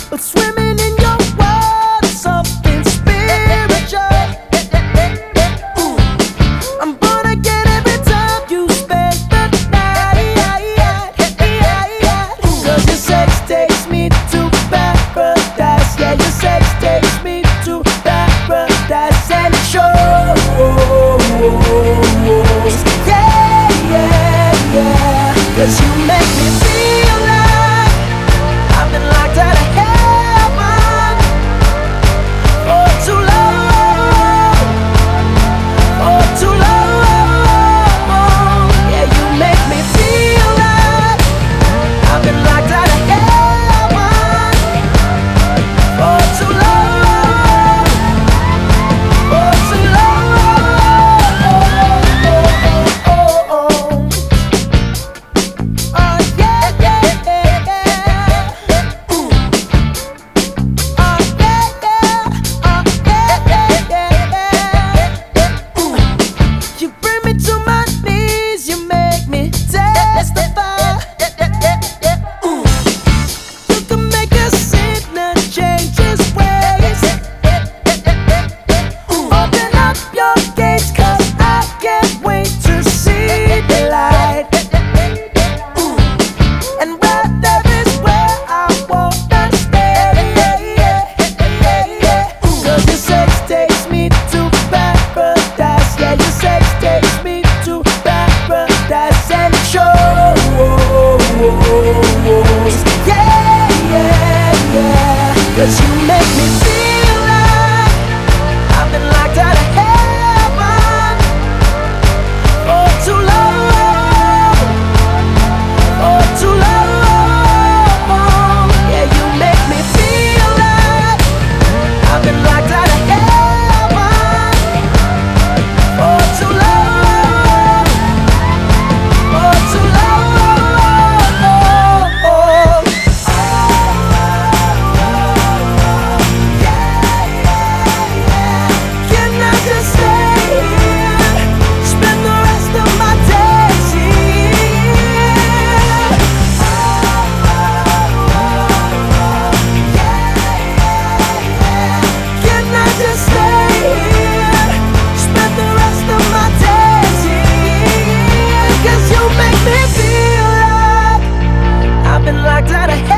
but swimming in your world is something spiritual. I'm born again every time you spend the night. 'Cause your sex takes me to paradise. Yeah, your sex takes me to paradise, and it shows. Yeah, 'cause you make me feel like I've been locked out of heaven for too long, for too long. Yeah, you make me feel like I've been locked out of heaven for too long, for too long. Oh yeah, yeah, yeah, yeah. Oh yeah, yeah, oh yeah, yeah, yeah. You bring me to my knees, you make me testify. You can make a sinner change his ways. Open up your gates, 'cause I can't wait to see the light. And where there is where I wanna stay. 'Cause your sex takes me to paradise. Yeah, your sex takes me to paradise, and it shows. Yeah, 'cause you make me feel like I've been locked out of heaven for too long, for too long. Yeah, you make me feel like I've been locked out of heaven for too long, for too long. Can I just stay here, spend the rest of my days here? Can I just stay here, spend the rest of my days here? 'Cause you make me feel like I've been locked out of